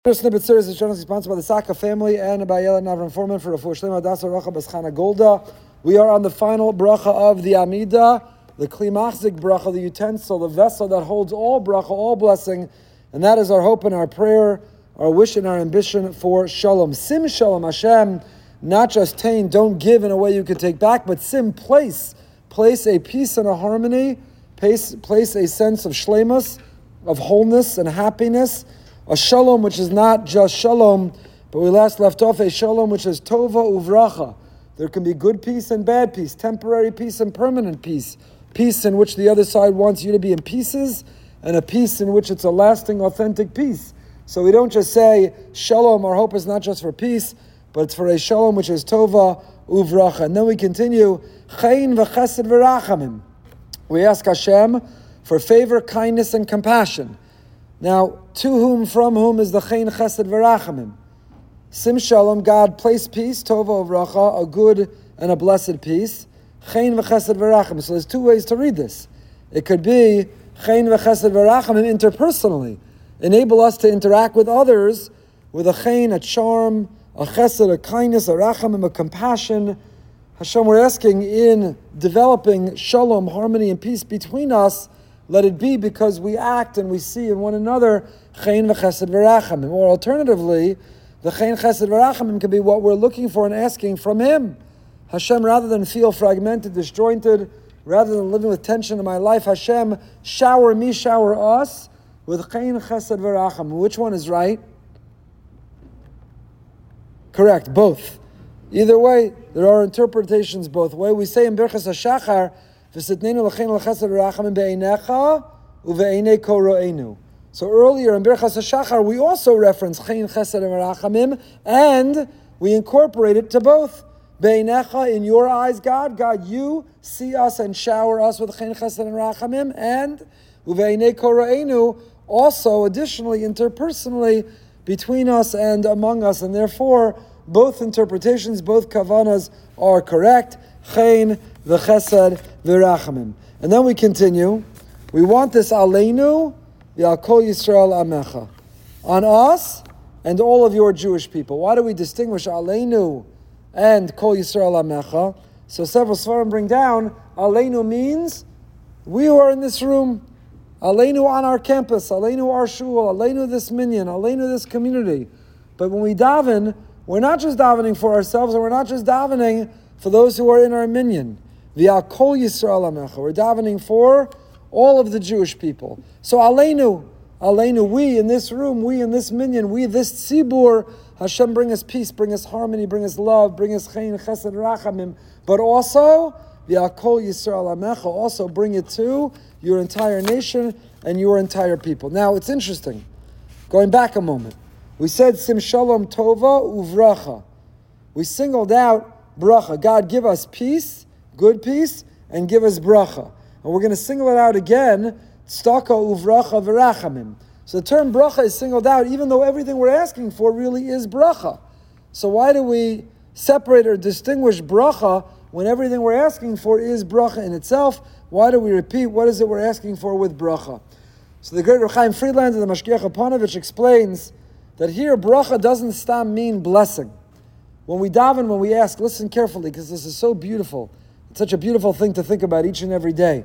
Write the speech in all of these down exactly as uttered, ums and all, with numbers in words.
First snippet series is generously sponsored by the Saka family and by Yela Navram Foreman for Refuah Shlema Dasa Racha Beschana Golda. We are on the final bracha of the Amida, the Kli Machzik bracha, the utensil, the vessel that holds all bracha, all blessing, and that is our hope and our prayer, our wish and our ambition for Shalom. Sim Shalom Hashem, not just tain, don't give in a way you could take back, but sim, place, place a peace and a harmony, place, place a sense of shlemus, of wholeness and happiness. A shalom which is not just shalom, but we last left off a shalom which is tova uvracha. There can be good peace and bad peace, temporary peace and permanent peace, peace in which the other side wants you to be in pieces, and a peace in which it's a lasting, authentic peace. So we don't just say shalom, our hope is not just for peace, but it's for a shalom which is tova uvracha. And then we continue, chayin v'chesed v'rachamim. We ask Hashem for favor, kindness, and compassion. Now, to whom, from whom is the Chayin Chesed V'Rachamim? Sim Shalom, God place peace, Tova Uvracha, a good and a blessed peace. Chayin V'Chesed V'Rachamim. So there's two ways to read this. It could be Chayin V'Chesed V'Rachamim interpersonally. Enable us to interact with others with a Chayin, a charm, a Chesed, a kindness, a Rachamim, a compassion. Hashem, we're asking in developing Shalom, harmony, and peace between us, let it be because we act and we see in one another Chayin v'chesed v'rachamim. Or alternatively, the Chayin chesed v'rachamim can be what we're looking for and asking from Him. Hashem, rather than feel fragmented, disjointed, rather than living with tension in my life, Hashem, shower me, shower us with Chayin chesed v'rachamim. Which one is right? Correct, both. Either way, there are interpretations both ways. We say in Birchas HaShachar, so earlier in Birchas HaShachar, we also reference Chayin Chesed and Rachamim, and we incorporate it to both. Be'einecha, in your eyes, God, God, you see us and shower us with Chayin Chesed and Rachamim, and Uve'einei Koro'enu, also additionally, interpersonally, between us and among us, and therefore, both interpretations, both kavanas are correct. Chayin v'chesed v'rachamim. And then we continue. We want this aleinu v'al kol Yisrael amecha. On us and all of your Jewish people. Why do we distinguish aleinu and kol Yisrael amecha? So several svarim bring down, aleinu means we who are in this room, aleinu on our campus, aleinu our shul, aleinu this minyan, aleinu this community. But when we daven, we're not just davening for ourselves, and we're not just davening for those who are in our minyan. V'al kol Yisrael amecha. We're davening for all of the Jewish people. So aleinu, aleinu, we in this room, we in this minyan, we this tzibur, Hashem, bring us peace, bring us harmony, bring us love, bring us chayin, chesed, rachamim. But also, v'al kol Yisrael amecha, also bring it to your entire nation and your entire people. Now, it's interesting. Going back a moment. We said sim shalom tova uvracha. We singled out bracha. God, give us peace, good peace, and give us bracha. And we're going to single it out again, tzedakah uvracha v'rachamim. So the term bracha is singled out, even though everything we're asking for really is bracha. So why do we separate or distinguish bracha when everything we're asking for is bracha in itself? Why do we repeat what is it we're asking for with bracha? So the great Reb Chaim Friedlander, the Mashgiach Aponovich, explains that here bracha doesn't stop mean blessing. When we daven, when we ask, listen carefully, because this is so beautiful. It's such a beautiful thing to think about each and every day.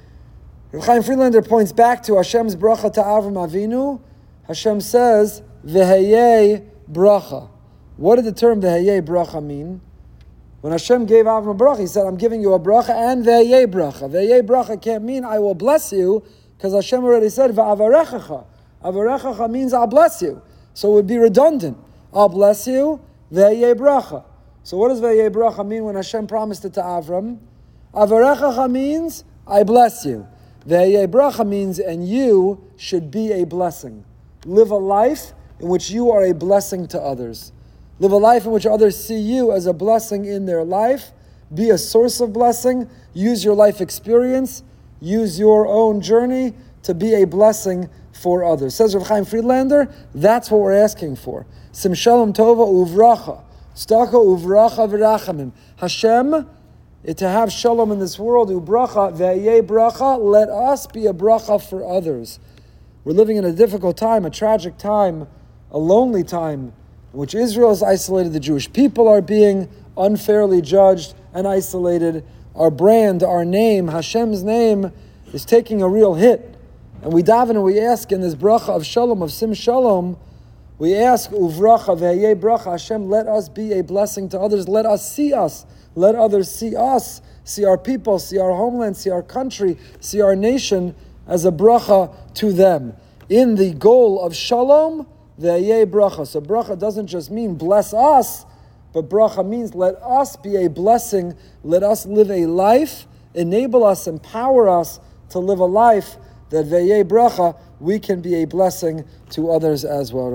Reb Chaim Friedlander points back to Hashem's bracha to Avram Avinu. Hashem says, V'heyei bracha. What did the term V'heyei bracha mean? When Hashem gave Avram a bracha, He said, I'm giving you a bracha and V'heyei bracha. V'heyei bracha can't mean I will bless you, because Hashem already said, V'avarechacha. Avarechacha means I'll bless you. So it would be redundant. I'll bless you, V'heyei bracha. So what does V'heyei bracha mean when Hashem promised it to Avram? Avarechacha means, I bless you. V'heyei bracha means, and you should be a blessing. Live a life in which you are a blessing to others. Live a life in which others see you as a blessing in their life. Be a source of blessing. Use your life experience. Use your own journey to be a blessing for others. Says Reb Chaim Friedlander, that's what we're asking for. Sim shalom tova uvracha. Tzedakah uvracha v'rachamim. Hashem, to have shalom in this world, ubracha v'ayeh bracha, let us be a bracha for others. We're living in a difficult time, a tragic time a lonely time in which Israel is isolated, the Jewish people are being unfairly judged and isolated. Our brand, our name, Hashem's name, is taking a real hit. And we daven and we ask in this bracha of shalom, of sim shalom, we ask, uvracha ve'yeh bracha, Hashem, let us be a blessing to others. Let us see us. Let others see us, see our people, see our homeland, see our country, see our nation as a bracha to them. In the goal of shalom, ve'yeh bracha. So bracha doesn't just mean bless us, but bracha means let us be a blessing. Let us live a life, enable us, empower us to live a life that ve'yeh bracha, we can be a blessing to others as well.